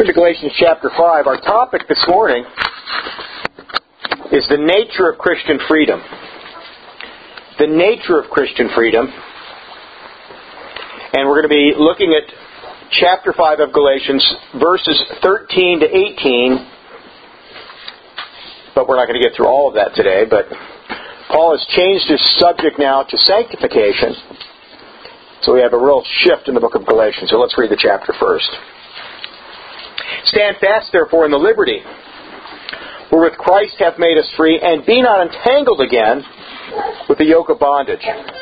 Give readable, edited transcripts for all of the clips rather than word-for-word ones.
Turn to Galatians chapter 5. Our topic this morning is the nature of Christian freedom. The nature of Christian freedom. And we're going to be looking at chapter 5 of Galatians, verses 13 to 18. But we're not going to get through all of that today. But Paul has changed his subject now to sanctification. So we have a real shift in the book of Galatians. So let's read the chapter first. Stand fast, therefore, in the liberty wherewith Christ hath made us free, and be not entangled again with the yoke of bondage.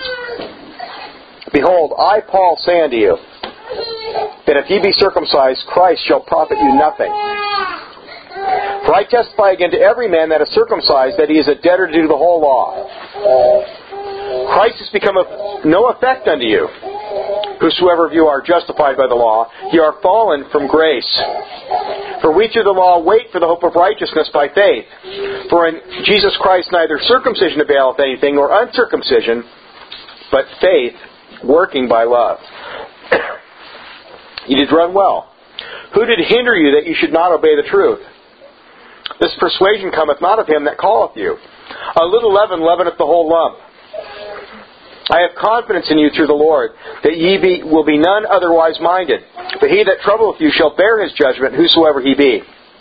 Behold, I, Paul, say unto you, that if ye be circumcised, Christ shall profit you nothing. For I testify again to every man that is circumcised, that he is a debtor to do the whole law. Christ has become of no effect unto you. Whosoever of you are justified by the law, ye are fallen from grace. For we through the law wait for the hope of righteousness by faith. For in Jesus Christ neither circumcision availeth anything, nor uncircumcision, but faith working by love. Ye did run well. Who did hinder you that you should not obey the truth? This persuasion cometh not of him that calleth you. A little leaven leaveneth the whole lump. I have confidence in you through the Lord, that ye will be none otherwise minded. But he that troubleth you shall bear his judgment, whosoever he be.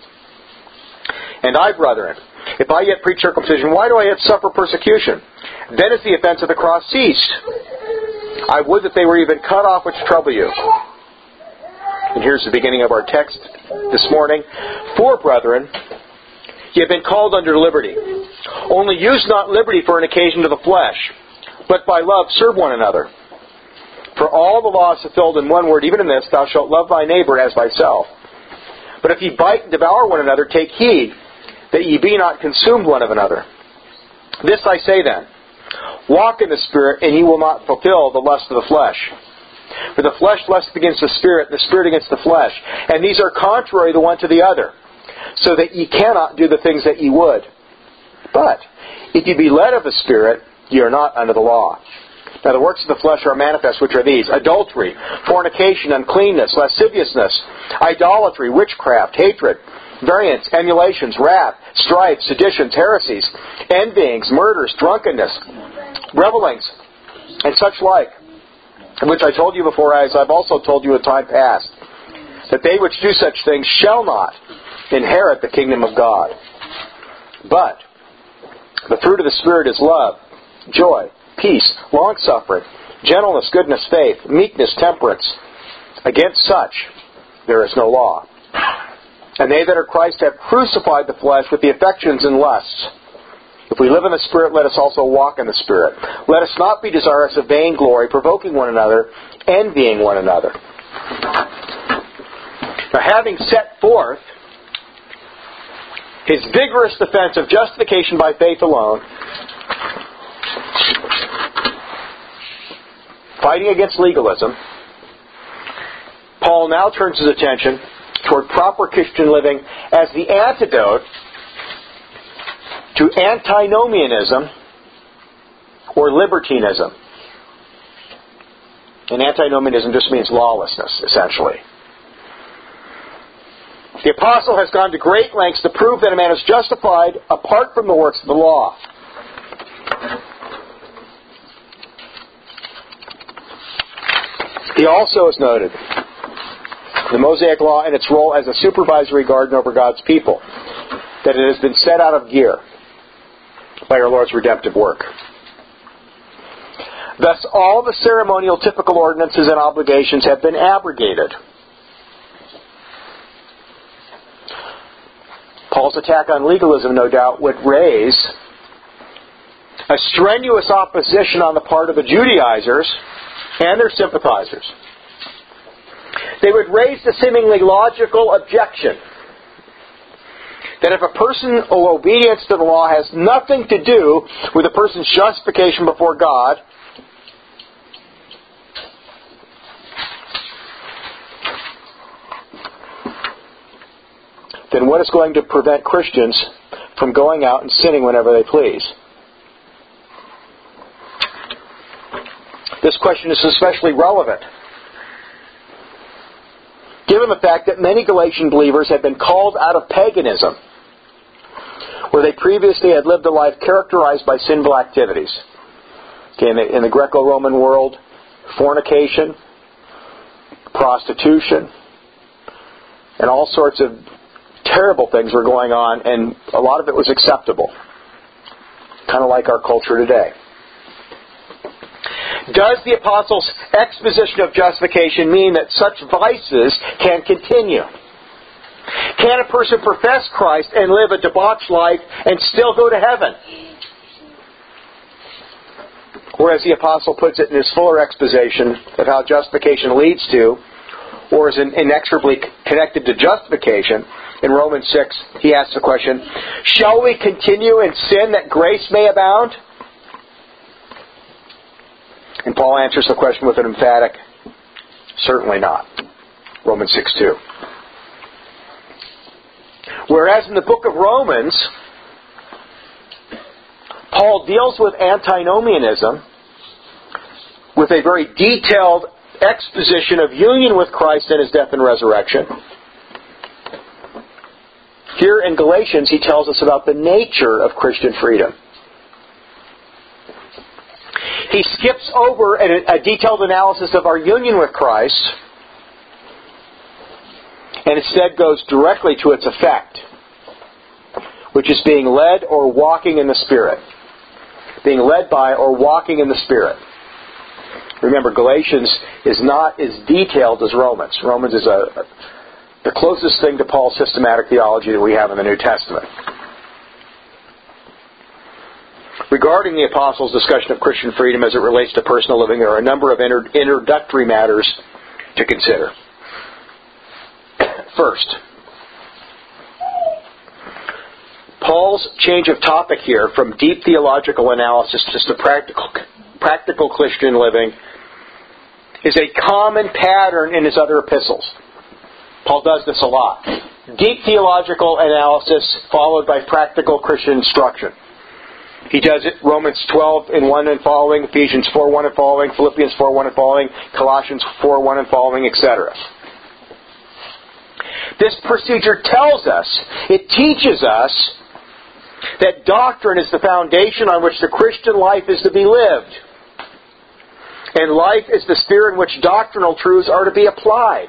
And I, brethren, if I yet preach circumcision, why do I yet suffer persecution? Then is the offense of the cross ceased. I would that they were even cut off which trouble you. And here's the beginning of our text this morning. For, brethren, ye have been called under liberty. Only use not liberty for an occasion to the flesh, but by love serve one another. For all the law is fulfilled in one word, even in this, thou shalt love thy neighbor as thyself. But if ye bite and devour one another, take heed that ye be not consumed one of another. This I say then, walk in the Spirit, and ye will not fulfill the lust of the flesh. For the flesh lusteth against the Spirit, and the Spirit against the flesh. And these are contrary the one to the other, so that ye cannot do the things that ye would. But if ye be led of the Spirit, ye are not under the law. Now the works of the flesh are manifest, which are these: adultery, fornication, uncleanness, lasciviousness, idolatry, witchcraft, hatred, variance, emulations, wrath, strife, seditions, heresies, envyings, murders, drunkenness, revellings, and such like, which I told you before, as I've also told you in time past, that they which do such things shall not inherit the kingdom of God. But the fruit of the Spirit is love, joy, peace, long-suffering, gentleness, goodness, faith, meekness, temperance. Against such there is no law. And they that are Christ have crucified the flesh with the affections and lusts. If we live in the Spirit, let us also walk in the Spirit. Let us not be desirous of vainglory, provoking one another, envying one another. Now, having set forth his vigorous defense of justification by faith alone, fighting against legalism, Paul now turns his attention toward proper Christian living as the antidote to antinomianism or libertinism. And antinomianism just means lawlessness, essentially. The apostle has gone to great lengths to prove that a man is justified apart from the works of the law. He also has noted the Mosaic Law and its role as a supervisory guardian over God's people, that it has been set out of gear by our Lord's redemptive work. Thus, all the ceremonial typical ordinances and obligations have been abrogated. Paul's attack on legalism, no doubt, would raise a strenuous opposition on the part of the Judaizers and their sympathizers. They would raise the seemingly logical objection that if a person's obedience to the law has nothing to do with a person's justification before God, then what is going to prevent Christians from going out and sinning whenever they please? This question is especially relevant given the fact that many Galatian believers had been called out of paganism, where they previously had lived a life characterized by sinful activities. Okay, in the Greco-Roman world, fornication, prostitution, and all sorts of terrible things were going on, and a lot of it was acceptable. Kind of like our culture today. Does the Apostles' exposition of justification mean that such vices can continue? Can a person profess Christ and live a debauched life and still go to heaven? Or as the Apostle puts it in his fuller exposition of how justification leads to, or is inexorably connected to justification, in Romans 6, he asks the question, shall we continue in sin that grace may abound? And Paul answers the question with an emphatic, certainly not. Romans 6:2. Whereas in the book of Romans, Paul deals with antinomianism with a very detailed exposition of union with Christ in His death and resurrection. Here in Galatians, he tells us about the nature of Christian freedom. He skips over a detailed analysis of our union with Christ and instead goes directly to its effect, which is being led or walking in the Spirit. Being led by or walking in the Spirit. Remember, Galatians is not as detailed as Romans. Romans is the closest thing to Paul's systematic theology that we have in the New Testament. Regarding the Apostles' discussion of Christian freedom as it relates to personal living, there are a number of introductory matters to consider. First, Paul's change of topic here from deep theological analysis to practical Christian living is a common pattern in his other epistles. Paul does this a lot. Deep theological analysis followed by practical Christian instruction. He does it Romans 12:1 and following, Ephesians 4:1 and following, Philippians 4:1 and following, Colossians 4:1 and following, etc. This procedure tells us, it teaches us, that doctrine is the foundation on which the Christian life is to be lived. And life is the sphere in which doctrinal truths are to be applied.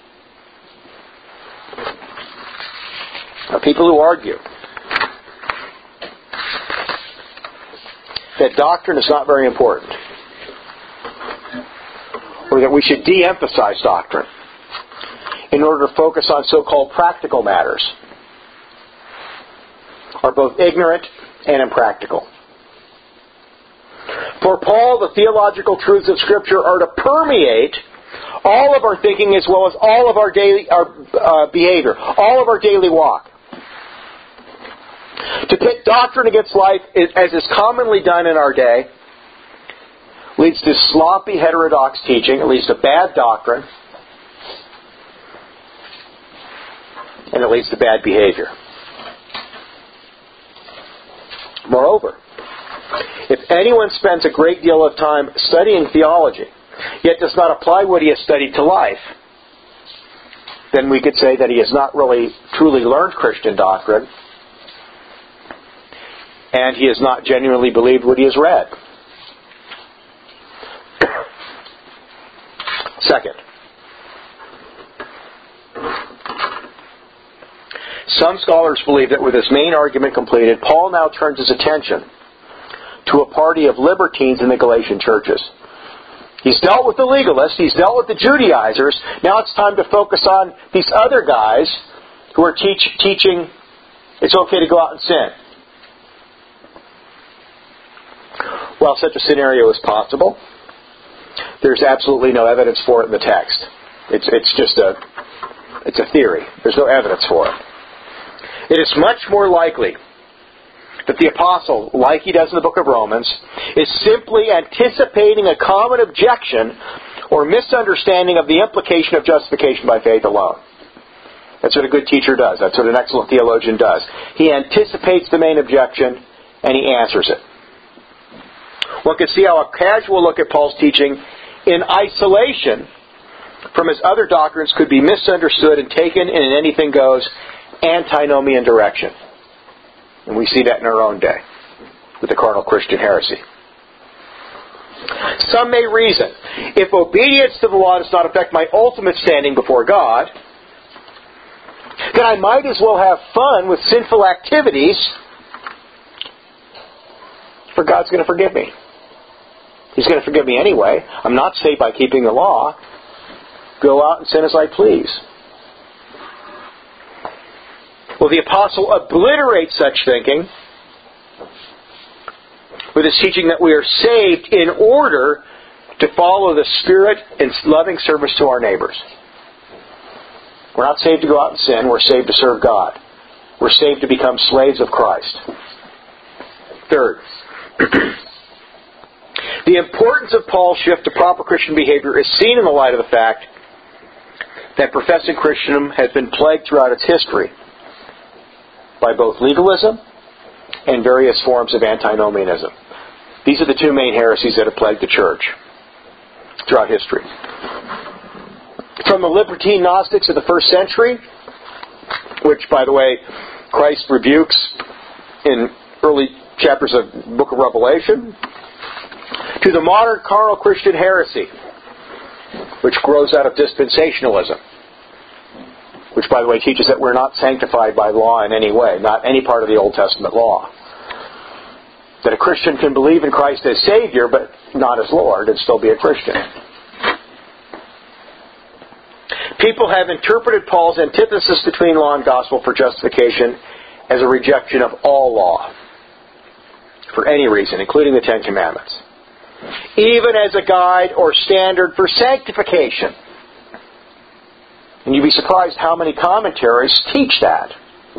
Now, people who argue that doctrine is not very important, or that we should de-emphasize doctrine in order to focus on so-called practical matters, are both ignorant and impractical. For Paul, the theological truths of Scripture are to permeate all of our thinking as well as all of our daily behavior, all of our daily walk. To pit doctrine against life, as is commonly done in our day, leads to sloppy heterodox teaching, it leads to bad doctrine, and it leads to bad behavior. Moreover, if anyone spends a great deal of time studying theology, yet does not apply what he has studied to life, then we could say that he has not really truly learned Christian doctrine, and he has not genuinely believed what he has read. Second, some scholars believe that with his main argument completed, Paul now turns his attention to a party of libertines in the Galatian churches. He's dealt with the legalists, he's dealt with the Judaizers, now it's time to focus on these other guys who are teaching it's okay to go out and sin. While such a scenario is possible, there's absolutely no evidence for it in the text. It's just a theory. There's no evidence for it. It is much more likely that the apostle, like he does in the book of Romans, is simply anticipating a common objection or misunderstanding of the implication of justification by faith alone. That's what a good teacher does. That's what an excellent theologian does. He anticipates the main objection and he answers it. One can see how a casual look at Paul's teaching in isolation from his other doctrines could be misunderstood and taken in an anything-goes, antinomian direction. And we see that in our own day with the carnal Christian heresy. Some may reason, if obedience to the law does not affect my ultimate standing before God, then I might as well have fun with sinful activities, for God's going to forgive me. He's going to forgive me anyway. I'm not saved by keeping the law. Go out and sin as I please. Well, the apostle obliterates such thinking with his teaching that we are saved in order to follow the Spirit in loving service to our neighbors. We're not saved to go out and sin. We're saved to serve God. We're saved to become slaves of Christ. Third, the importance of Paul's shift to proper Christian behavior is seen in the light of the fact that professing Christendom has been plagued throughout its history by both legalism and various forms of antinomianism. These are the two main heresies that have plagued the church throughout history. From the libertine Gnostics of the first century, which, by the way, Christ rebukes in early chapters of the book of Revelation, to the modern carnal Christian heresy, which grows out of dispensationalism, which, by the way, teaches that we're not sanctified by law in any way, not any part of the Old Testament law. That a Christian can believe in Christ as Savior, but not as Lord, and still be a Christian. People have interpreted Paul's antithesis between law and gospel for justification as a rejection of all law, for any reason, including the Ten Commandments, even as a guide or standard for sanctification. And you'd be surprised how many commentaries teach that.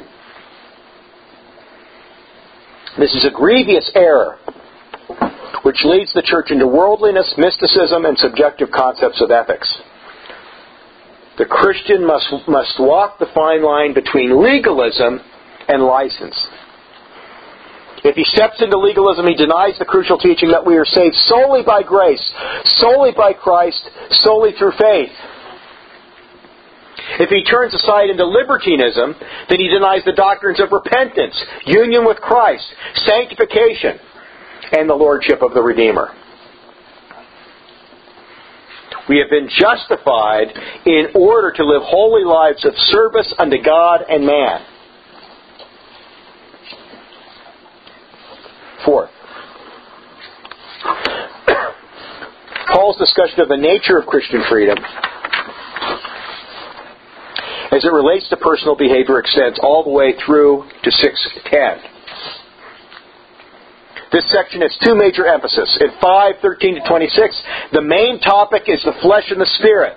This is a grievous error which leads the church into worldliness, mysticism, and subjective concepts of ethics. The Christian must walk the fine line between legalism and license. If he steps into legalism, he denies the crucial teaching that we are saved solely by grace, solely by Christ, solely through faith. If he turns aside into libertinism, then he denies the doctrines of repentance, union with Christ, sanctification, and the lordship of the Redeemer. We have been justified in order to live holy lives of service unto God and man. Fourth, Paul's discussion of the nature of Christian freedom as it relates to personal behavior extends all the way through to 6:10. This section has two major emphases. In 5:13 to 26, the main topic is the flesh and the spirit,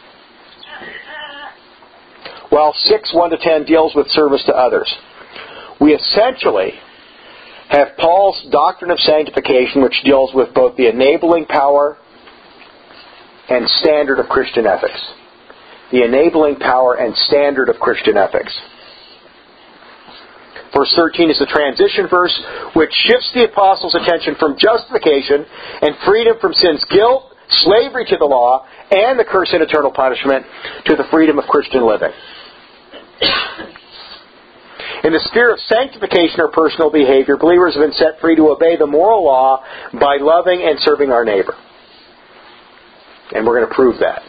while 6:1 to 10 deals with service to others. We essentially have Paul's doctrine of sanctification, which deals with both the enabling power and standard of Christian ethics. The enabling power and standard of Christian ethics. Verse 13 is the transition verse, which shifts the apostle's attention from justification and freedom from sin's guilt, slavery to the law, and the curse and eternal punishment, to the freedom of Christian living. In the sphere of sanctification or personal behavior, believers have been set free to obey the moral law by loving and serving our neighbor. And we're going to prove that.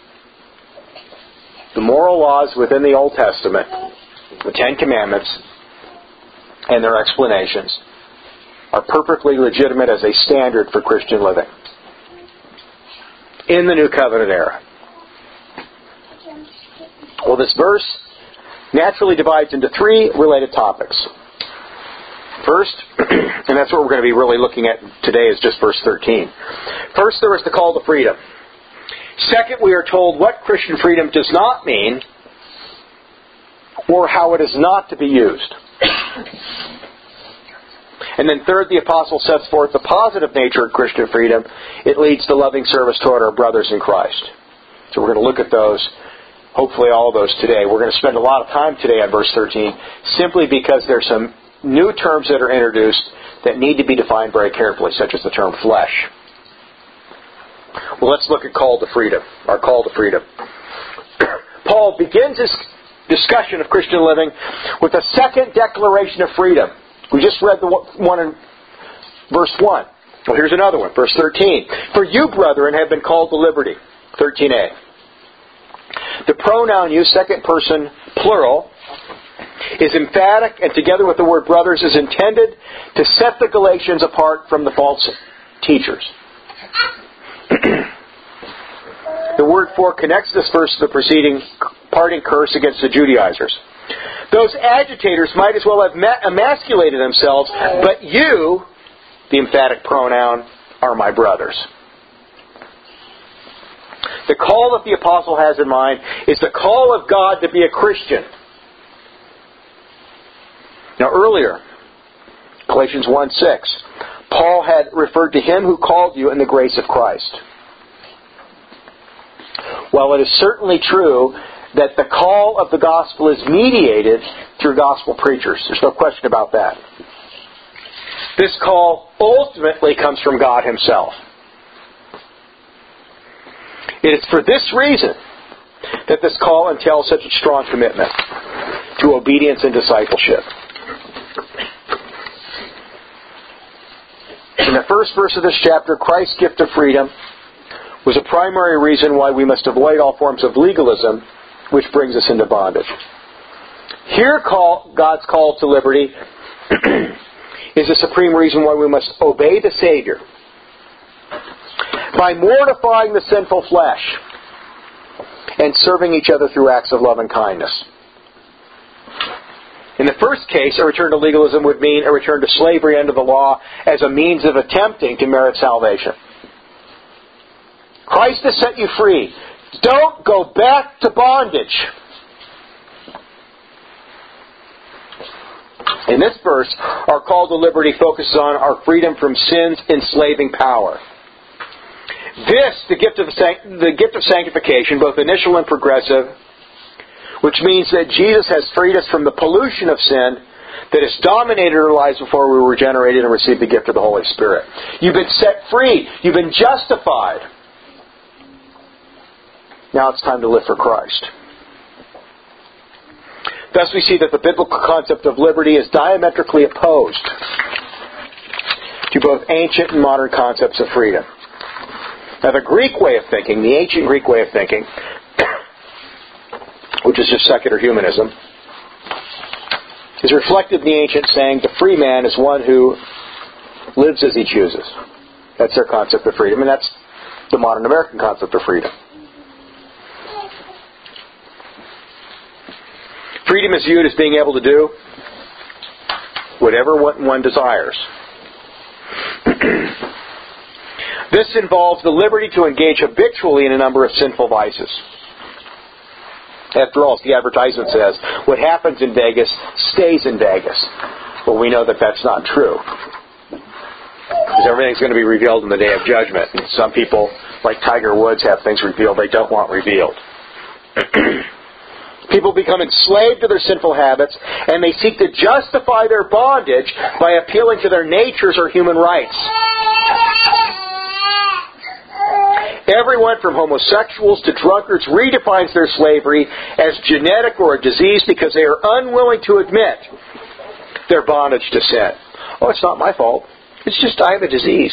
The moral laws within the Old Testament, the Ten Commandments, and their explanations, are perfectly legitimate as a standard for Christian living in the New Covenant era. Well, this verse naturally divides into three related topics. First, and that's what we're going to be really looking at today, is just verse 13. First, there is the call to freedom. Second, we are told what Christian freedom does not mean, or how it is not to be used. And then third, the apostle sets forth the positive nature of Christian freedom. It leads to loving service toward our brothers in Christ. So we're going to look at those, hopefully all of those today. We're going to spend a lot of time today on verse 13, simply because there's some new terms that are introduced that need to be defined very carefully, such as the term flesh. Well, let's look at call to freedom. Our call to freedom. Paul begins his discussion of Christian living with a second declaration of freedom. We just read the one in verse 1. Well, here's another one, verse 13. For you, brethren, have been called to liberty. 13a. The pronoun used, second person plural, is emphatic, and together with the word brothers is intended to set the Galatians apart from the false teachers. The word for connects this verse to the preceding parting curse against the Judaizers. Those agitators might as well have emasculated themselves, but you, the emphatic pronoun, are my brothers. The call that the apostle has in mind is the call of God to be a Christian. Now earlier, Galatians 1:6, Paul had referred to him who called you in the grace of Christ. While it is certainly true that the call of the gospel is mediated through gospel preachers, there's no question about that. This call ultimately comes from God Himself. It is for this reason that this call entails such a strong commitment to obedience and discipleship. In the first verse of this chapter, Christ's gift of freedom was a primary reason why we must avoid all forms of legalism, which brings us into bondage. Here, God's call to liberty is the supreme reason why we must obey the Savior by mortifying the sinful flesh and serving each other through acts of love and kindness. In the first case, a return to legalism would mean a return to slavery under the law as a means of attempting to merit salvation. Christ has set you free. Don't go back to bondage. In this verse, our call to liberty focuses on our freedom from sin's enslaving power. This, the gift of sanctification, both initial and progressive, which means that Jesus has freed us from the pollution of sin that has dominated our lives before we were regenerated and received the gift of the Holy Spirit. You've been set free. You've been justified. Now it's time to live for Christ. Thus we see that the biblical concept of liberty is diametrically opposed to both ancient and modern concepts of freedom. Now the Greek way of thinking, the ancient Greek way of thinking, which is just secular humanism, is reflected in the ancient saying, the free man is one who lives as he chooses. That's their concept of freedom, and that's the modern American concept of freedom. Freedom is viewed as being able to do whatever one desires. This involves the liberty to engage habitually in a number of sinful vices. After all, as the advertisement says, what happens in Vegas stays in Vegas. Well, we know that that's not true. Because everything's going to be revealed in the day of judgment. And some people, like Tiger Woods, have things revealed they don't want revealed. People become enslaved to their sinful habits, and they seek to justify their bondage by appealing to their natures or human rights. Everyone from homosexuals to drunkards redefines their slavery as genetic or a disease because they are unwilling to admit their bondage to sin. Oh, it's not my fault. It's just I have a disease.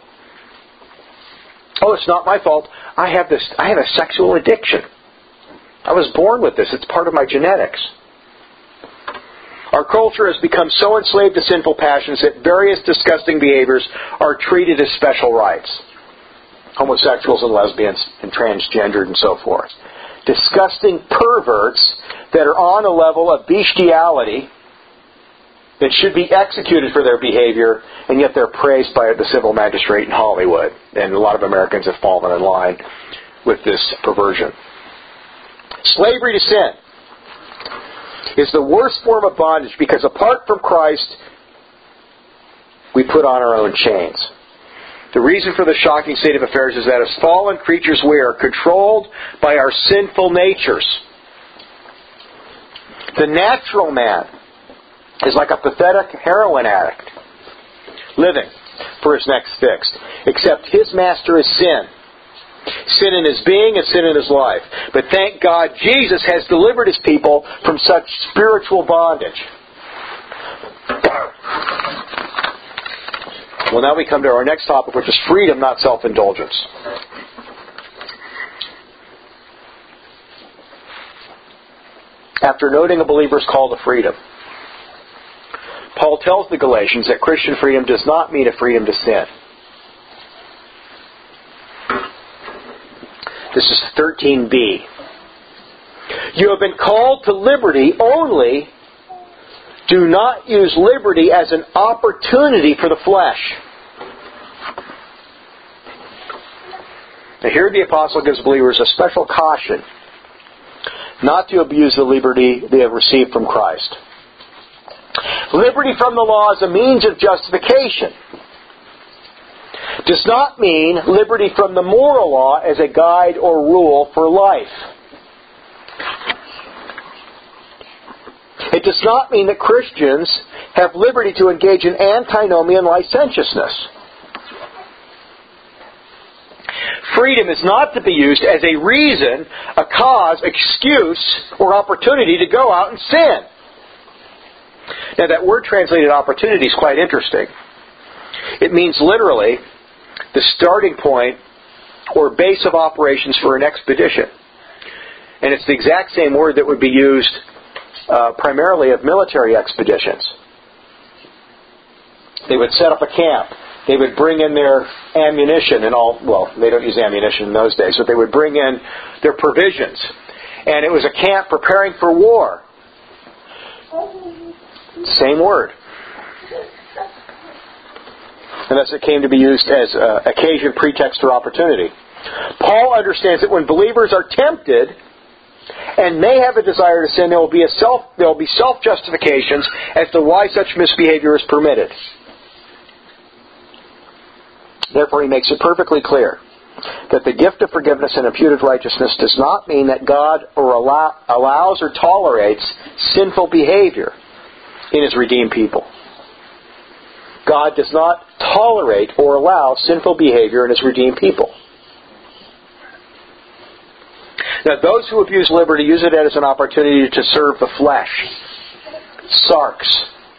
Oh, it's not my fault. I have a sexual addiction. I was born with this. It's part of my genetics. Our culture has become so enslaved to sinful passions that various disgusting behaviors are treated as special rights. Homosexuals and lesbians and transgendered and so forth. Disgusting perverts that are on a level of bestiality that should be executed for their behavior, and yet they're praised by the civil magistrate in Hollywood. And a lot of Americans have fallen in line with this perversion. Slavery to sin is the worst form of bondage because apart from Christ, we put on our own chains. The reason for the shocking state of affairs is that as fallen creatures we are controlled by our sinful natures. The natural man is like a pathetic heroin addict living for his next fix, except his master is sin. Sin in his being and sin in his life. But thank God Jesus has delivered his people from such spiritual bondage. Well, now we come to our next topic, which is freedom, not self-indulgence. After noting a believer's call to freedom, Paul tells the Galatians that Christian freedom does not mean a freedom to sin. This is 13b. You have been called to liberty, only do not use liberty as an opportunity for the flesh. Now here the apostle gives believers a special caution not to abuse the liberty they have received from Christ. Liberty from the law as a means of justification does not mean liberty from the moral law as a guide or rule for life. It does not mean that Christians have liberty to engage in antinomian licentiousness. Freedom is not to be used as a reason, a cause, excuse, or opportunity to go out and sin. Now that word translated opportunity is quite interesting. It means literally the starting point or base of operations for an expedition. And it's the exact same word that would be used primarily of military expeditions. They would set up a camp. They would bring in their ammunition and all. Well, they don't use ammunition in those days, but they would bring in their provisions. And it was a camp preparing for war. Same word. And thus it came to be used as occasion, pretext, or opportunity. Paul understands that when believers are tempted and may have a desire to sin, there will be self-justifications as to why such misbehavior is permitted. Therefore, he makes it perfectly clear that the gift of forgiveness and imputed righteousness does not mean that God allows or tolerates sinful behavior in His redeemed people. God does not tolerate or allow sinful behavior in His redeemed people. Now, those who abuse liberty use it as an opportunity to serve the flesh. Sarx.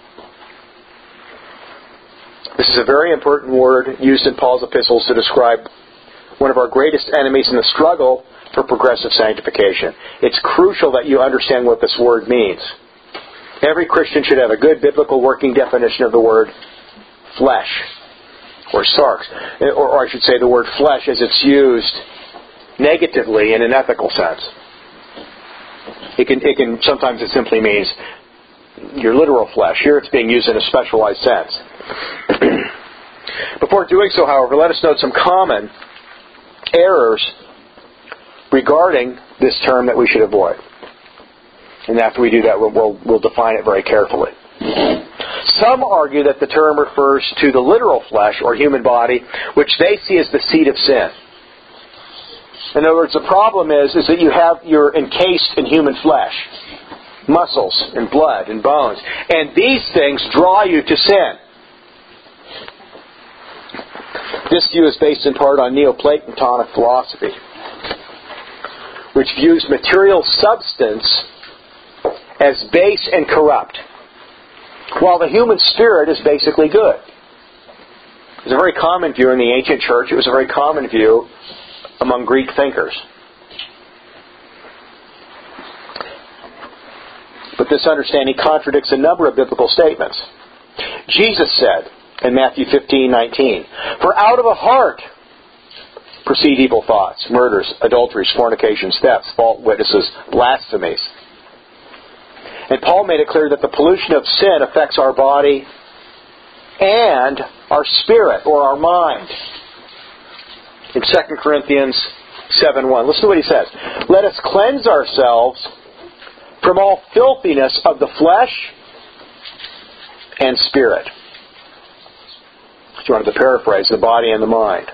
This is a very important word used in Paul's epistles to describe one of our greatest enemies in the struggle for progressive sanctification. It's crucial that you understand what this word means. Every Christian should have a good biblical working definition of the word flesh, or sarx, or I should say the word flesh as it's used negatively in an ethical sense. It can sometimes it simply means your literal flesh. Here it's being used in a specialized sense. Before doing so, however, let us note some common errors regarding this term that we should avoid. And after we do that, we'll define it very carefully. Some argue that the term refers to the literal flesh or human body, which they see as the seat of sin. In other words, the problem is that you're encased in human flesh, muscles and blood and bones, and these things draw you to sin. This view is based in part on Neoplatonic philosophy, which views material substance as base and corrupt, while the human spirit is basically good. It was a very common view in the ancient church. It was a very common view among Greek thinkers. But this understanding contradicts a number of biblical statements. Jesus said in Matthew 15:19, "For out of the heart proceed evil thoughts, murders, adulteries, fornications, thefts, false witnesses, blasphemies." And Paul made it clear that the pollution of sin affects our body and our spirit or our mind. In 2 Corinthians 7:1, listen to what he says. "Let us cleanse ourselves from all filthiness of the flesh and spirit." If you wanted to paraphrase, the body and the mind.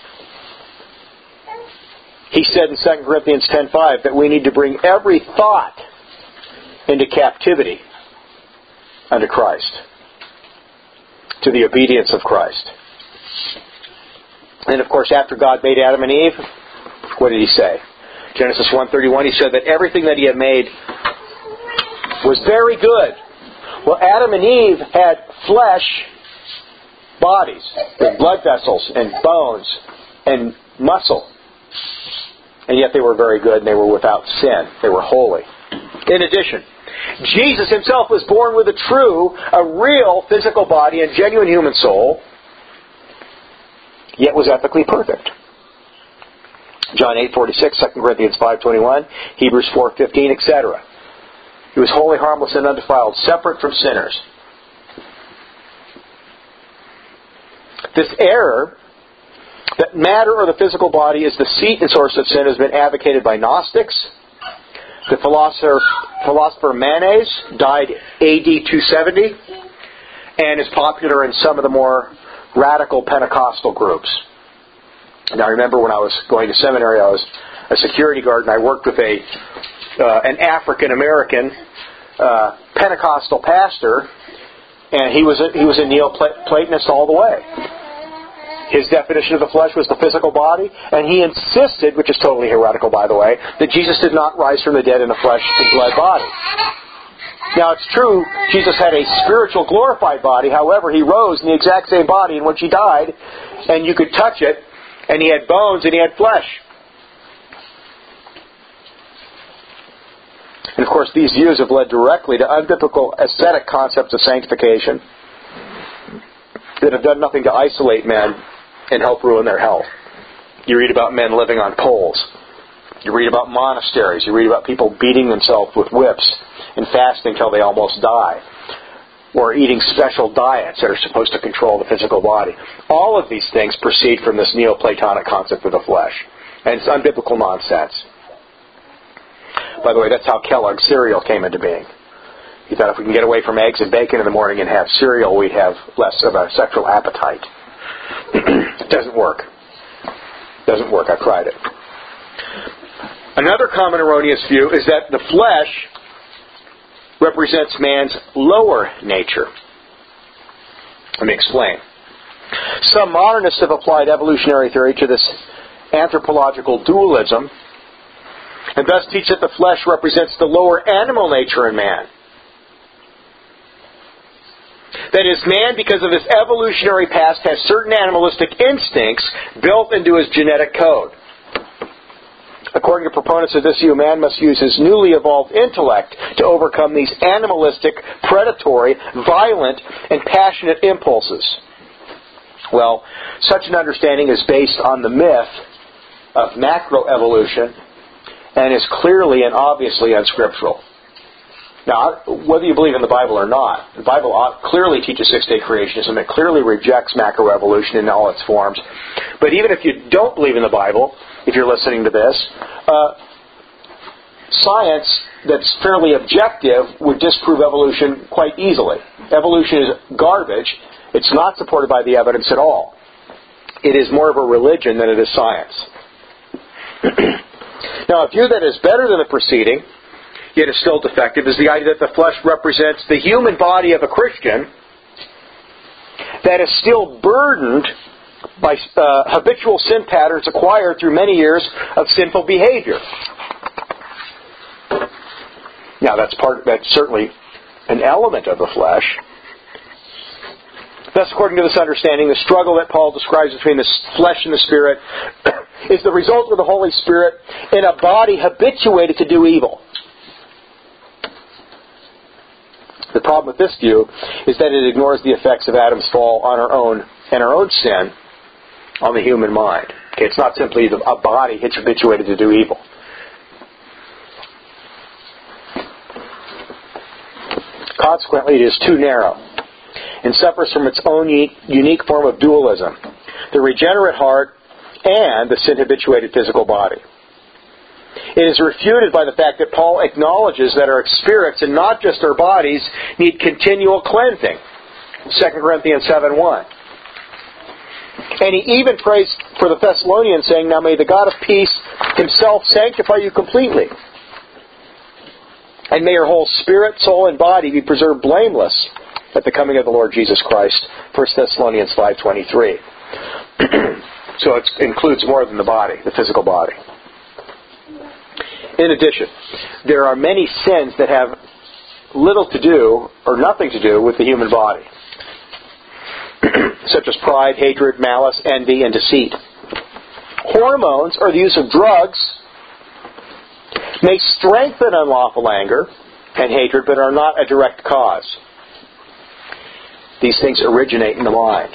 He said in 2 Corinthians 10:5 that we need to bring every thought into captivity unto Christ, to the obedience of Christ. And of course, after God made Adam and Eve, What did he say? Genesis 1:31, he said that everything that he had made was very good. Well, Adam and Eve had flesh bodies with blood vessels and bones and muscle. And yet they were very good and they were without sin. They were holy. In addition, Jesus himself was born with a real physical body and genuine human soul, yet was ethically perfect. John 8:46, 2 Corinthians 5:21, Hebrews 4:15, etc. He was holy, harmless, and undefiled, separate from sinners. This error, that matter or the physical body is the seat and source of sin, has been advocated by Gnostics. The philosopher Manes died AD 270 and is popular in some of the more radical Pentecostal groups. Now, I remember when I was going to seminary, I was a security guard, and I worked with an African-American Pentecostal pastor, and he was a Neoplatonist all the way. His definition of the flesh was the physical body, and he insisted, which is totally heretical, by the way, that Jesus did not rise from the dead in a flesh and blood body. Now, it's true, Jesus had a spiritual glorified body. However, he rose in the exact same body in which he died, and you could touch it, and he had bones and he had flesh. And of course, these views have led directly to unbiblical ascetic concepts of sanctification that have done nothing to isolate men and help ruin their health. You read about men living on poles. You read about monasteries. You read about people beating themselves with whips and fasting until they almost die, or eating special diets that are supposed to control the physical body. All of these things proceed from this Neoplatonic concept of the flesh. And it's unbiblical nonsense. By the way, that's how Kellogg's cereal came into being. He thought if we can get away from eggs and bacon in the morning and have cereal, we'd have less of a sexual appetite. It doesn't work. It doesn't work. I've tried it. Another common erroneous view is that the flesh represents man's lower nature. Let me explain. Some modernists have applied evolutionary theory to this anthropological dualism, and thus teach that the flesh represents the lower animal nature in man. That is, man, because of his evolutionary past, has certain animalistic instincts built into his genetic code. According to proponents of this view, man must use his newly evolved intellect to overcome these animalistic, predatory, violent, and passionate impulses. Well, such an understanding is based on the myth of macroevolution and is clearly and obviously unscriptural. Now, whether you believe in the Bible or not, the Bible clearly teaches six-day creationism. It clearly rejects macroevolution in all its forms. But even if you don't believe in the Bible, if you're listening to this, science that's fairly objective would disprove evolution quite easily. Evolution is garbage. It's not supported by the evidence at all. It is more of a religion than it is science. Now, a view that is better than the preceding, yet is still defective, is the idea that the flesh represents the human body of a Christian that is still burdened by habitual sin patterns acquired through many years of sinful behavior. Now, that's certainly an element of the flesh. Thus, according to this understanding, the struggle that Paul describes between the flesh and the Spirit is the result of the Holy Spirit in a body habituated to do evil. The problem with this view is that it ignores the effects of Adam's fall on our own sin on the human mind. Okay, it's not simply a body habituated to do evil. Consequently, it is too narrow and suffers from its own unique form of dualism, the regenerate heart and the sin-habituated physical body. It is refuted by the fact that Paul acknowledges that our spirits, and not just our bodies, need continual cleansing. 2 Corinthians 7:1. And he even prays for the Thessalonians, saying, "Now may the God of peace himself sanctify you completely, and may your whole spirit, soul, and body be preserved blameless at the coming of the Lord Jesus Christ." 1 Thessalonians 5:23. So it includes more than the body, the physical body. In addition, there are many sins that have little to do or nothing to do with the human body, such as pride, hatred, malice, envy, and deceit. Hormones or the use of drugs may strengthen unlawful anger and hatred, but are not a direct cause. These things originate in the mind.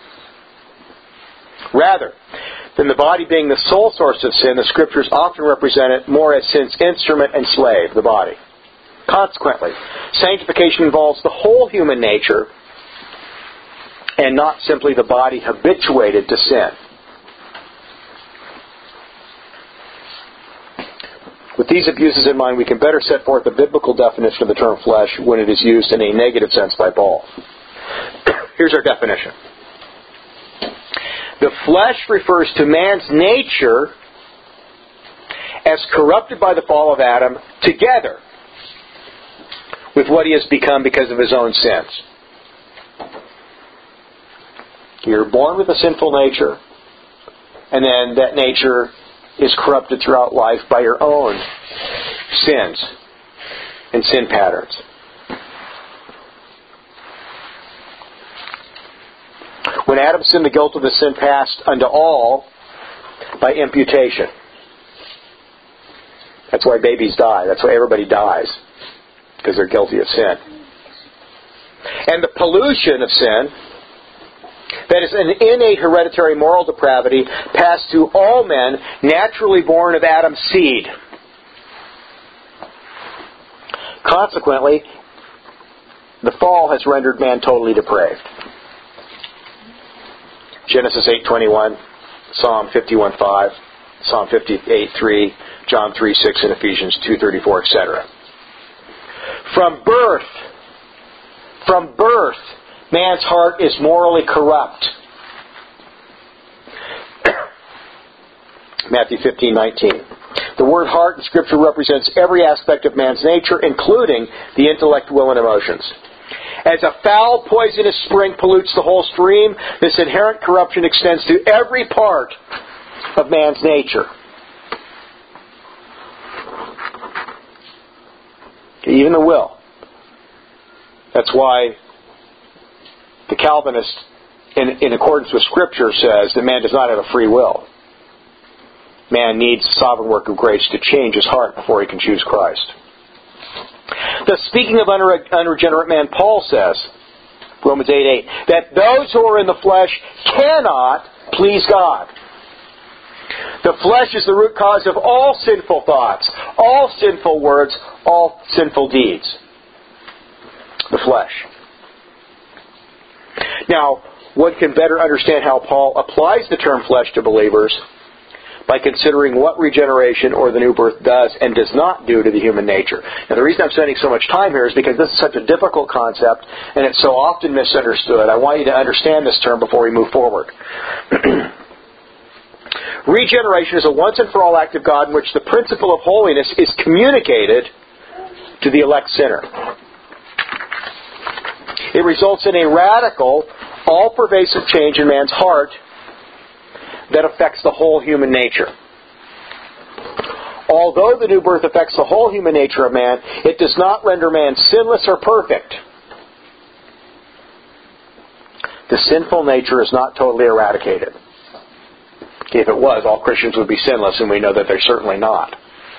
Rather than the body being the sole source of sin, the Scriptures often represent it more as sin's instrument and slave, the body. Consequently, sanctification involves the whole human nature and not simply the body habituated to sin. With these abuses in mind, we can better set forth the biblical definition of the term flesh when it is used in a negative sense by Paul. Here's our definition. The flesh refers to man's nature as corrupted by the fall of Adam together with what he has become because of his own sins. You're born with a sinful nature, and then that nature is corrupted throughout life by your own sins and sin patterns. When Adam sinned, the guilt of the sin passed unto all by imputation. That's why babies die. That's why everybody dies, because they're guilty of sin. And the pollution of sin, that is an innate hereditary moral depravity, passed to all men naturally born of Adam's seed. Consequently, the fall has rendered man totally depraved. Genesis 8:21, Psalm 51:5, Psalm 58:3, John 3:6, and Ephesians 2:34, etc. From birth, man's heart is morally corrupt. Matthew 15:19. The word heart in Scripture represents every aspect of man's nature, including the intellect, will, and emotions. As a foul, poisonous spring pollutes the whole stream, this inherent corruption extends to every part of man's nature. Even the will. That's why the Calvinist, in accordance with Scripture, says that man does not have a free will. Man needs the sovereign work of grace to change his heart before he can choose Christ. Thus, speaking of unregenerate man, Paul says, Romans 8:8, that those who are in the flesh cannot please God. The flesh is the root cause of all sinful thoughts, all sinful words, all sinful deeds. The flesh. Now, one can better understand how Paul applies the term flesh to believers by considering what regeneration or the new birth does and does not do to the human nature. Now, the reason I'm spending so much time here is because this is such a difficult concept and it's so often misunderstood. I want you to understand this term before we move forward. Regeneration is a once and for all act of God in which the principle of holiness is communicated to the elect sinner. It results in a radical, all-pervasive change in man's heart that affects the whole human nature. Although the new birth affects the whole human nature of man, it does not render man sinless or perfect. The sinful nature is not totally eradicated. If it was, all Christians would be sinless, and we know that they're certainly not.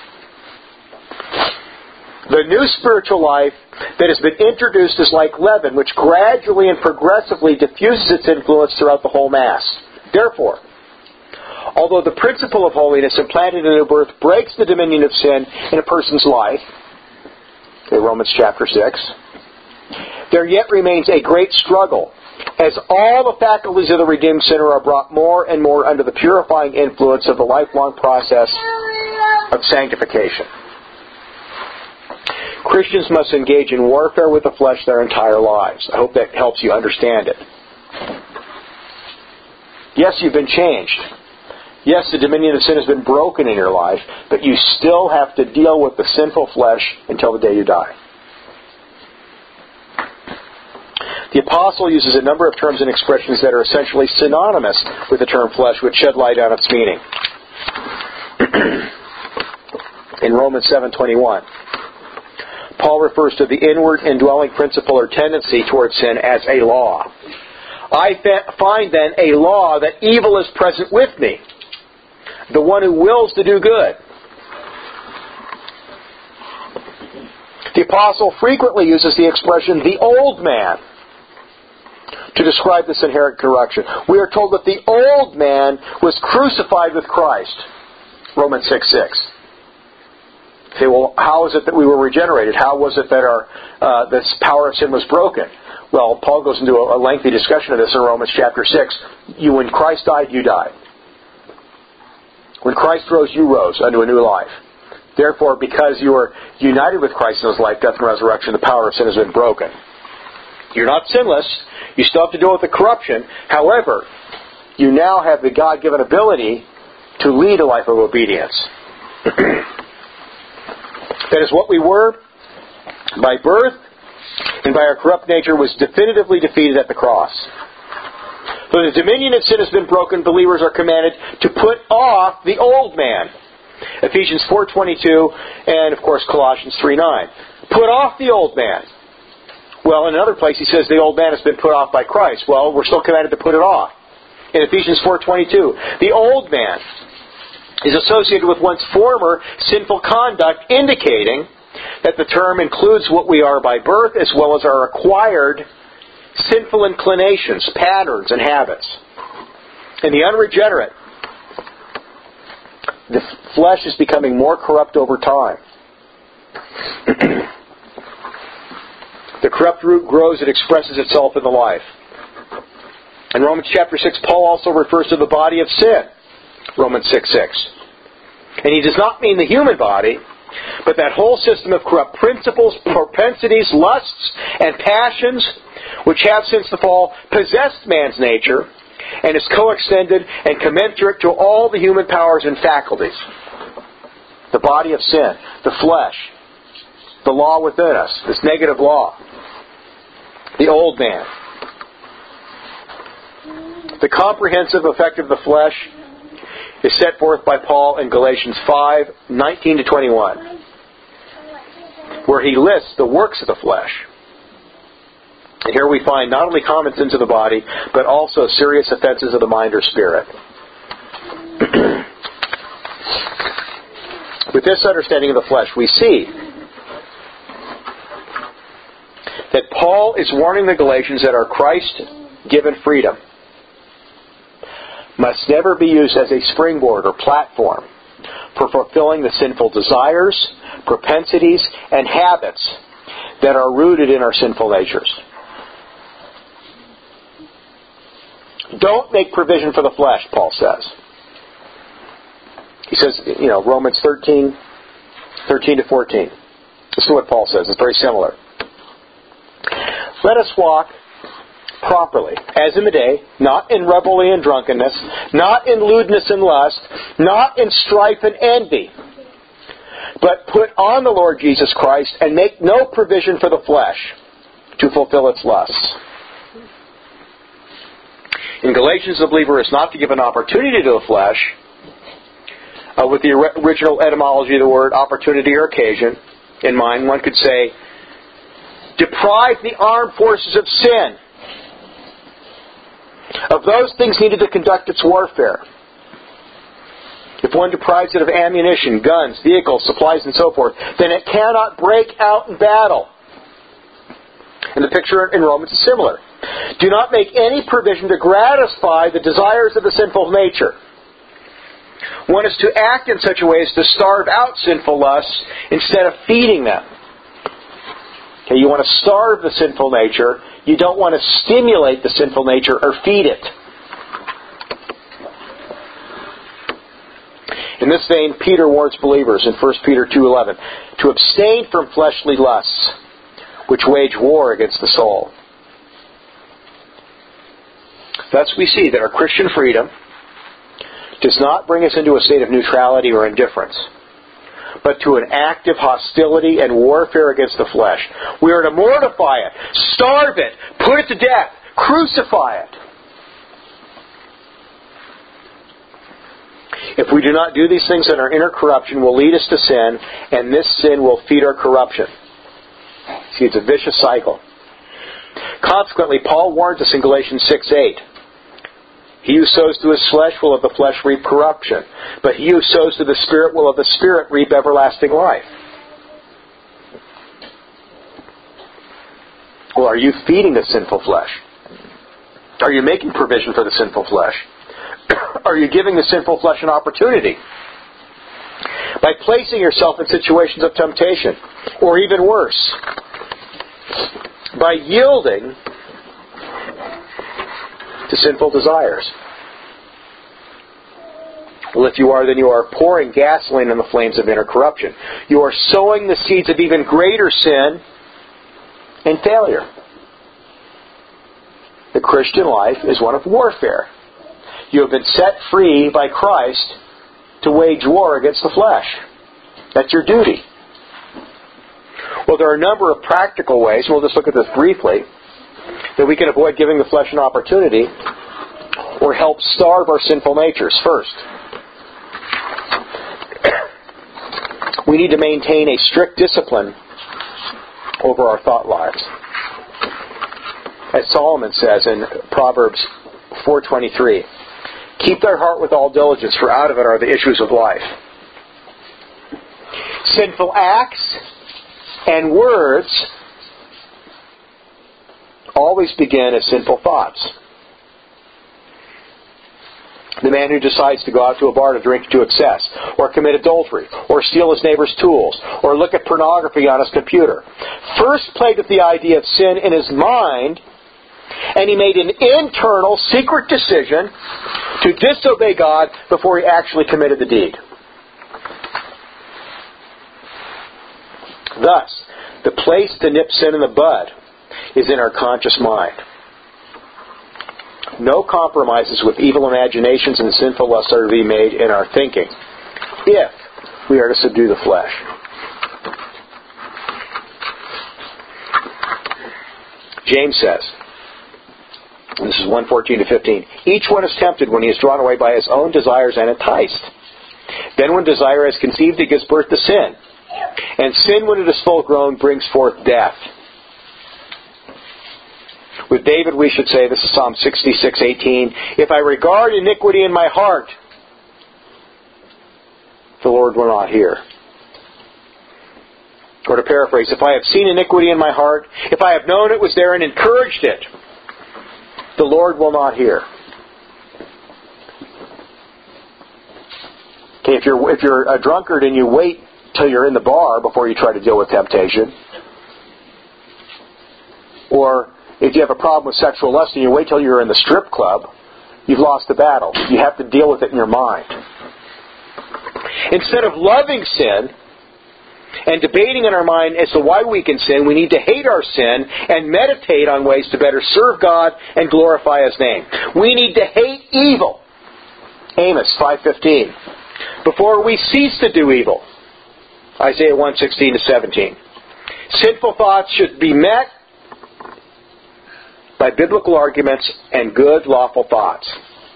The new spiritual life that has been introduced is like leaven, which gradually and progressively diffuses its influence throughout the whole mass. Therefore, although the principle of holiness implanted in a new birth breaks the dominion of sin in a person's life, Romans chapter 6, there yet remains a great struggle as all the faculties of the redeemed sinner are brought more and more under the purifying influence of the lifelong process of sanctification. Christians must engage in warfare with the flesh their entire lives. I hope that helps you understand it. Yes, you've been changed. Yes, the dominion of sin has been broken in your life, but you still have to deal with the sinful flesh until the day you die. The Apostle uses a number of terms and expressions that are essentially synonymous with the term flesh, which shed light on its meaning. In Romans 7:21. Paul refers to the inward indwelling principle or tendency towards sin as a law. I find then a law that evil is present with me, the one who wills to do good. The apostle frequently uses the expression the old man to describe this inherent corruption. We are told that the old man was crucified with Christ. Romans 6:6. Okay, well, how is it that we were regenerated? How was it that this power of sin was broken? Well, Paul goes into a lengthy discussion of this in Romans chapter 6. When Christ died, you died. When Christ rose, you rose unto a new life. Therefore, because you are united with Christ in His life, death, and resurrection, the power of sin has been broken. You're not sinless. You still have to deal with the corruption. However, you now have the God-given ability to lead a life of obedience. That is, what we were by birth and by our corrupt nature was definitively defeated at the cross. So the dominion of sin has been broken. Believers are commanded to put off the old man. Ephesians 4:22 and, of course, Colossians 3:9. Put off the old man. Well, in another place he says the old man has been put off by Christ. Well, we're still commanded to put it off. In Ephesians 4:22, the old man is associated with one's former sinful conduct, indicating that the term includes what we are by birth as well as our acquired sinful inclinations, patterns, and habits. In the unregenerate, the flesh is becoming more corrupt over time. The corrupt root grows, it expresses itself in the life. In Romans chapter 6, Paul also refers to the body of sin. Romans 6:6. And he does not mean the human body, but that whole system of corrupt principles, propensities, lusts, and passions, which have since the fall possessed man's nature, and is coextended and commensurate to all the human powers and faculties. The body of sin, the flesh, the law within us, this negative law, the old man. The comprehensive effect of the flesh is set forth by Paul in Galatians 5:19-21, where he lists the works of the flesh. And here we find not only common sins of the body, but also serious offenses of the mind or spirit. With this understanding of the flesh, we see that Paul is warning the Galatians that our Christ-given freedom must never be used as a springboard or platform for fulfilling the sinful desires, propensities, and habits that are rooted in our sinful natures. Don't make provision for the flesh, Paul says. He says, Romans 13:13-14. This is what Paul says. It's very similar. Let us walk properly, as in the day, not in revelry and drunkenness, not in lewdness and lust, not in strife and envy, but put on the Lord Jesus Christ and make no provision for the flesh to fulfill its lusts. In Galatians, the believer is not to give an opportunity to the flesh. With the original etymology of the word, opportunity or occasion, in mind, one could say, deprive the armed forces of sin of those things needed to conduct its warfare. If one deprives it of ammunition, guns, vehicles, supplies, and so forth, then it cannot break out in battle. And the picture in Romans is similar. Do not make any provision to gratify the desires of the sinful nature. One is to act in such a way as to starve out sinful lusts instead of feeding them. Okay, you want to starve the sinful nature. You don't want to stimulate the sinful nature or feed it. In this vein, Peter warns believers in 1 Peter 2:11 to abstain from fleshly lusts, which wage war against the soul. Thus we see that our Christian freedom does not bring us into a state of neutrality or indifference, but to an active hostility and warfare against the flesh. We are to mortify it, starve it, put it to death, crucify it. If If we do not do these things, then our inner corruption will lead us to sin, and this sin will feed our corruption. See, it's a vicious cycle. Consequently, Paul warns us in Galatians 6:8. He who sows to his flesh will of the flesh reap corruption, but he who sows to the Spirit will of the Spirit reap everlasting life. Well, are you feeding the sinful flesh? Are you making provision for the sinful flesh? Are you giving the sinful flesh an opportunity? By placing yourself in situations of temptation, or even worse, by yielding to sinful desires. Well, if you are, then you are pouring gasoline on the flames of inner corruption. You are sowing the seeds of even greater sin and failure. The Christian life is one of warfare. You have been set free by Christ to wage war against the flesh. That's your duty. Well, there are a number of practical ways, and we'll just look at this briefly, that we can avoid giving the flesh an opportunity or help starve our sinful natures. First, we need to maintain a strict discipline over our thought lives. As Solomon says in Proverbs 4:23, keep thy heart with all diligence, for out of it are the issues of life. Sinful acts and words always begin as sinful thoughts. The man who decides to go out to a bar to drink to excess, or commit adultery, or steal his neighbor's tools, or look at pornography on his computer, first played with the idea of sin in his mind, and he made an internal, secret decision to disobey God before he actually committed the deed. Thus, the place to nip sin in the bud is in our conscious mind. No compromises with evil imaginations and sinful lusts are to be made in our thinking, if we are to subdue the flesh. James says, and this is 1:14-15, each one is tempted when he is drawn away by his own desires and enticed. Then when desire is conceived, it gives birth to sin. And sin, when it is full grown, brings forth death. With David we should say, this is Psalm 66:18, if I regard iniquity in my heart, the Lord will not hear. Or to paraphrase, if I have seen iniquity in my heart, if I have known it was there and encouraged it, the Lord will not hear. Okay, if you're a drunkard and you wait till you're in the bar before you try to deal with temptation, or if you have a problem with sexual lust and you wait till you're in the strip club, you've lost the battle. You have to deal with it in your mind. Instead of loving sin and debating in our mind as to why we can sin, we need to hate our sin and meditate on ways to better serve God and glorify His name. We need to hate evil. Amos 5:15. Before we cease to do evil. Isaiah 1:16-17. Sinful thoughts should be met by biblical arguments and good, lawful thoughts.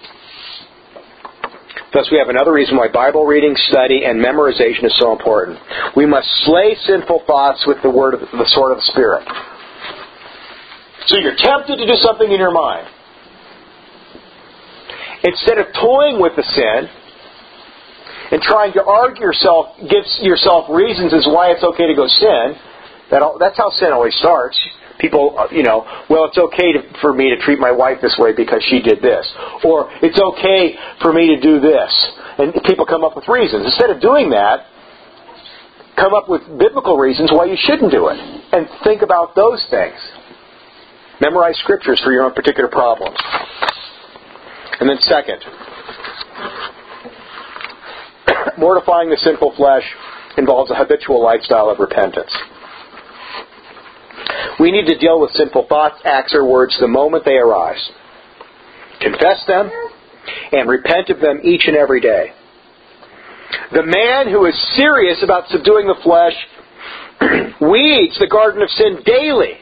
Thus we have another reason why Bible reading, study, and memorization is so important. We must slay sinful thoughts with the sword of the Spirit. So you're tempted to do something in your mind. Instead of toying with the sin and trying to argue give yourself reasons as why it's okay to go sin, that's how sin always starts. People, well, it's okay for me to treat my wife this way because she did this. Or, it's okay for me to do this. And people come up with reasons. Instead of doing that, come up with biblical reasons why you shouldn't do it. And think about those things. Memorize scriptures for your own particular problems. And then second, mortifying the sinful flesh involves a habitual lifestyle of repentance. We need to deal with sinful thoughts, acts, or words the moment they arise. Confess them and repent of them each and every day. The man who is serious about subduing the flesh weeds the garden of sin daily,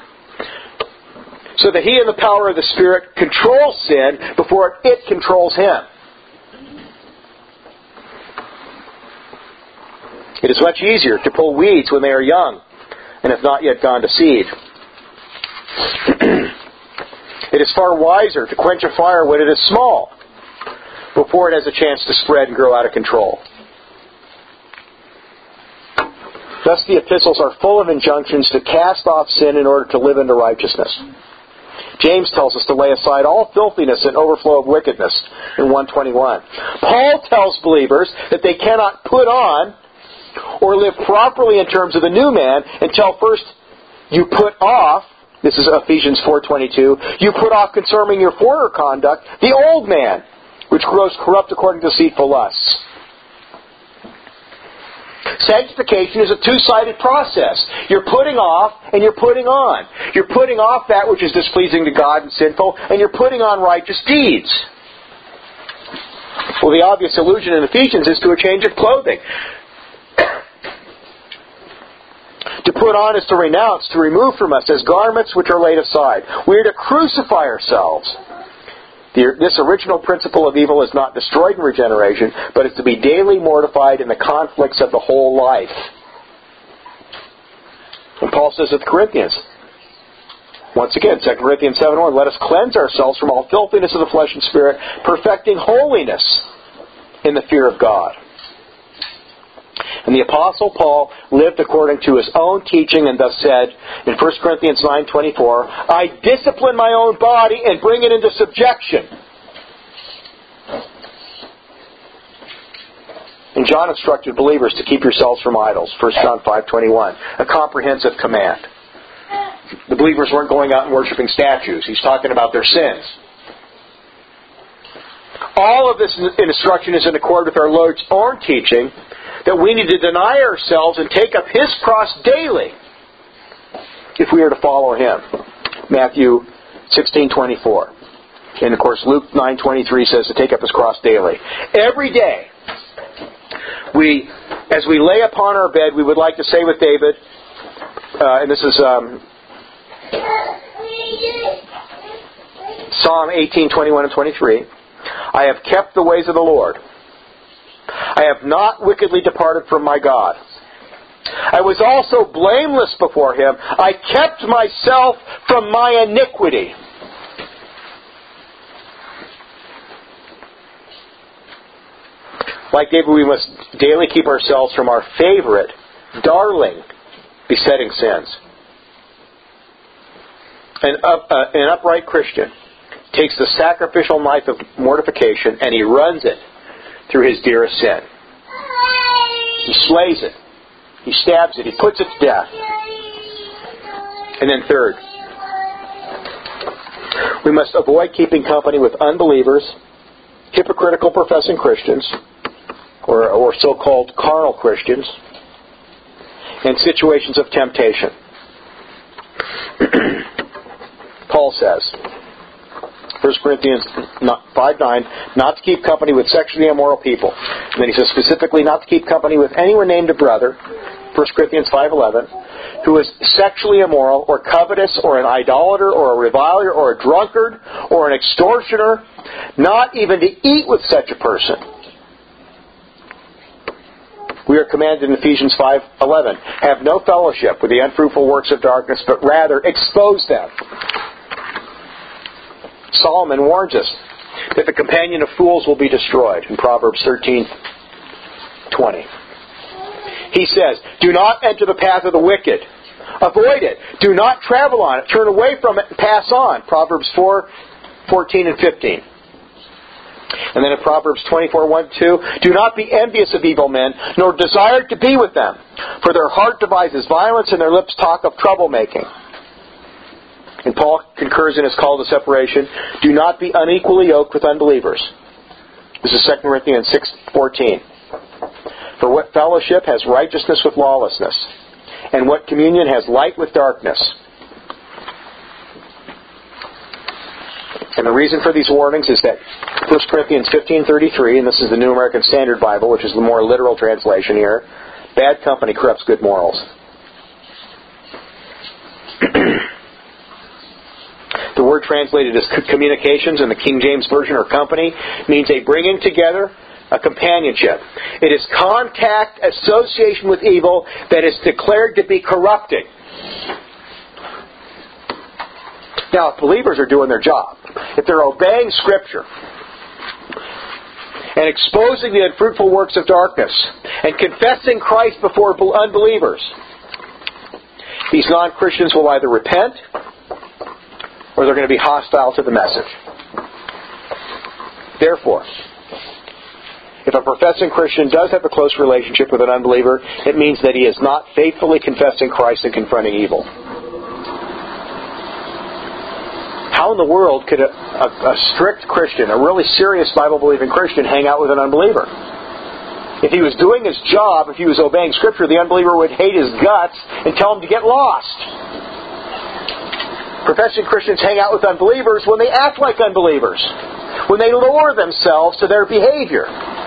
so that he and the power of the Spirit control sin before it controls him. It is much easier to pull weeds when they are young and have not yet gone to seed. It is far wiser to quench a fire when it is small, before it has a chance to spread and grow out of control. Thus the epistles are full of injunctions to cast off sin in order to live into righteousness. James tells us to lay aside all filthiness and overflow of wickedness in 1:21. Paul tells believers that they cannot put on or live properly in terms of the new man until first you put off, this is Ephesians 4:22, you put off concerning your former conduct the old man, which grows corrupt according to deceitful lusts. Sanctification is a two-sided process. You're putting off and you're putting on. You're putting off that which is displeasing to God and sinful, and you're putting on righteous deeds. Well, the obvious allusion in Ephesians is to a change of clothing. To put on is to renounce, to remove from us as garments which are laid aside. We are to crucify ourselves. This original principle of evil is not destroyed in regeneration, but is to be daily mortified in the conflicts of the whole life. And Paul says to the Corinthians, once again, 2 Corinthians 7:1, let us cleanse ourselves from all filthiness of the flesh and spirit, perfecting holiness in the fear of God. And the Apostle Paul lived according to his own teaching and thus said in 1 Corinthians 9:24, I discipline my own body and bring it into subjection. And John instructed believers to keep yourselves from idols, 1 John 5:21, a comprehensive command. The believers weren't going out and worshiping statues. He's talking about their sins. All of this instruction is in accord with our Lord's own teaching that we need to deny ourselves and take up His cross daily if we are to follow Him. Matthew 16:24. And of course Luke 9:23 says to take up His cross daily. Every day, as we lay upon our bed, we would like to say with David, and this is Psalm 18:21 and 23, I have kept the ways of the Lord. I have not wickedly departed from my God. I was also blameless before Him. I kept myself from my iniquity. Like David, we must daily keep ourselves from our favorite, darling, besetting sins. An upright Christian takes the sacrificial knife of mortification and he runs it through his dearest sin. He slays it. He stabs it. He puts it to death. And then third, we must avoid keeping company with unbelievers, hypocritical professing Christians, or so-called carnal Christians, and situations of temptation. Paul says, 1 Corinthians 5:9, not to keep company with sexually immoral people. And then he says specifically not to keep company with anyone named a brother, 1 Corinthians 5:11, who is sexually immoral or covetous or an idolater or a reviler or a drunkard or an extortioner, not even to eat with such a person. We are commanded in Ephesians 5:11, have no fellowship with the unfruitful works of darkness, but rather expose them. Solomon warns us that the companion of fools will be destroyed in Proverbs 13:20. He says, do not enter the path of the wicked. Avoid it. Do not travel on it. Turn away from it and pass on. Proverbs 4:14 and 15. And then in Proverbs 24:1-2, do not be envious of evil men, nor desire to be with them. For their heart devises violence and their lips talk of troublemaking. And Paul concurs in his call to separation. Do not be unequally yoked with unbelievers. This is 2 Corinthians 6:14. For what fellowship has righteousness with lawlessness? And what communion has light with darkness? And the reason for these warnings is that 1 Corinthians 15:33, and this is the New American Standard Bible, which is the more literal translation here, bad company corrupts good morals. The word translated as communications in the King James Version or company means a bringing together, a companionship. It is contact, association with evil that is declared to be corrupting. Now, if believers are doing their job, if they're obeying Scripture and exposing the unfruitful works of darkness and confessing Christ before unbelievers, these non-Christians will either repent or they're going to be hostile to the message. Therefore, if a professing Christian does have a close relationship with an unbeliever, it means that he is not faithfully confessing Christ and confronting evil. How in the world could a strict Christian, a really serious Bible-believing Christian, hang out with an unbeliever? If he was doing his job, if he was obeying Scripture, the unbeliever would hate his guts and tell him to get lost. Professing Christians hang out with unbelievers when they act like unbelievers, when they lower themselves to their behavior.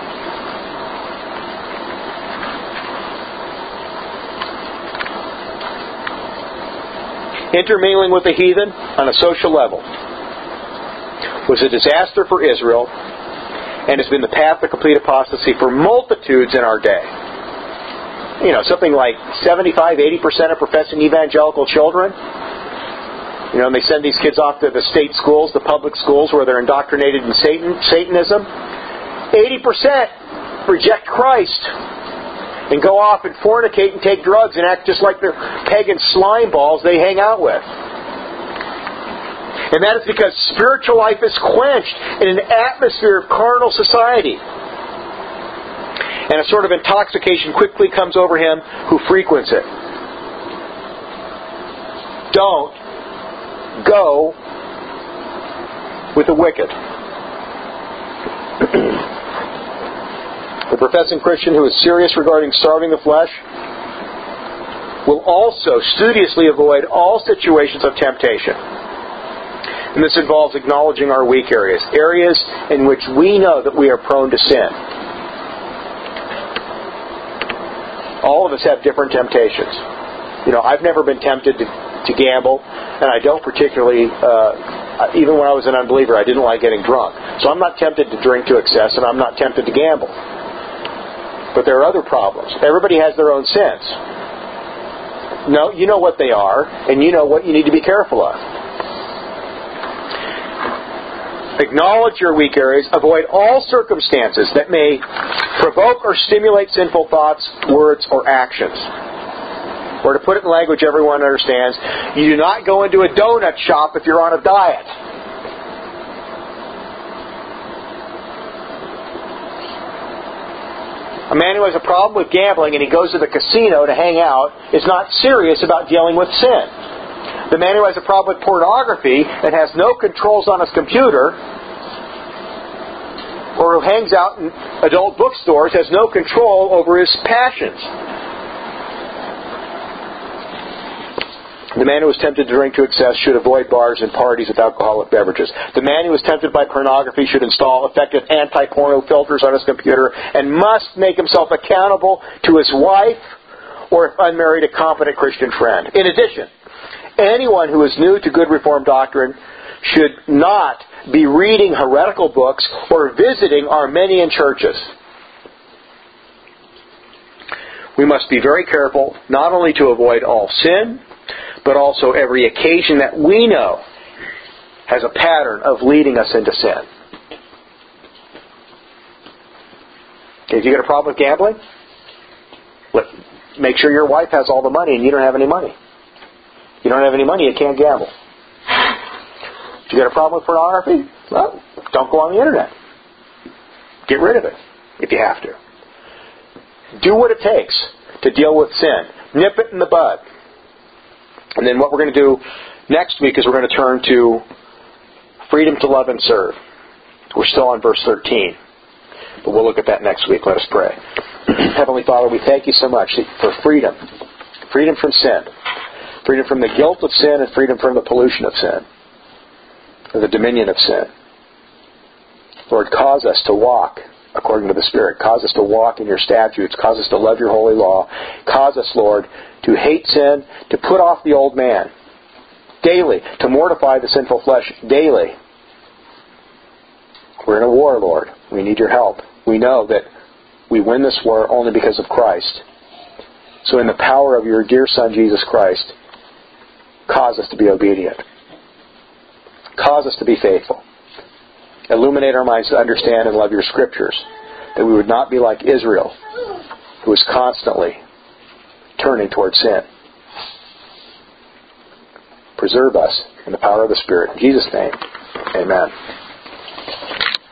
Intermingling with the heathen on a social level was a disaster for Israel and has been the path to complete apostasy for multitudes in our day. Something like 75-80% of professing evangelical children, and they send these kids off to the state schools, the public schools, where they're indoctrinated in Satanism. 80% reject Christ and go off and fornicate and take drugs and act just like the pagan slime balls they hang out with. And that is because spiritual life is quenched in an atmosphere of carnal society. And a sort of intoxication quickly comes over him who frequents it. Don't go with the wicked. The professing Christian who is serious regarding starving the flesh will also studiously avoid all situations of temptation. And this involves acknowledging our weak areas in which we know that we are prone to sin. All of us have different temptations. I've never been tempted to gamble, and I don't particularly, even when I was an unbeliever, I didn't like getting drunk. So I'm not tempted to drink to excess, and I'm not tempted to gamble. But there are other problems. Everybody has their own sins. No, you know what they are, and you know what you need to be careful of. Acknowledge your weak areas. Avoid all circumstances that may provoke or stimulate sinful thoughts, words, or actions. Or to put it in language everyone understands, you do not go into a donut shop if you're on a diet. A man who has a problem with gambling and he goes to the casino to hang out is not serious about dealing with sin. The man who has a problem with pornography and has no controls on his computer, or who hangs out in adult bookstores, has no control over his passions. The man who is tempted to drink to excess should avoid bars and parties with alcoholic beverages. The man who is tempted by pornography should install effective anti-porno filters on his computer and must make himself accountable to his wife or, if unmarried, a competent Christian friend. In addition, anyone who is new to good Reformed doctrine should not be reading heretical books or visiting Armenian churches. We must be very careful not only to avoid all sin, but also every occasion that we know has a pattern of leading us into sin. Okay, if you got a problem with gambling, make sure your wife has all the money and you don't have any money. You don't have any money, you can't gamble. If you got a problem with pornography, well, don't go on the internet. Get rid of it if you have to. Do what it takes to deal with sin. Nip it in the bud. And then what we're going to do next week is we're going to turn to freedom to love and serve. We're still on verse 13. But we'll look at that next week. Let us pray. Heavenly Father, we thank you so much for freedom. Freedom from sin. Freedom from the guilt of sin and freedom from the pollution of sin. Or the dominion of sin. Lord, cause us to walk according to the Spirit. Cause us to walk in your statutes. Cause us to love your holy law. Cause us, Lord, to hate sin, to put off the old man daily, to mortify the sinful flesh daily. We're in a war, Lord. We need your help. We know that we win this war only because of Christ. So in the power of your dear Son, Jesus Christ, cause us to be obedient. Cause us to be faithful. Illuminate our minds to understand and love your Scriptures, that we would not be like Israel, who was constantly turning toward sin. Preserve us in the power of the Spirit. In Jesus' name, amen.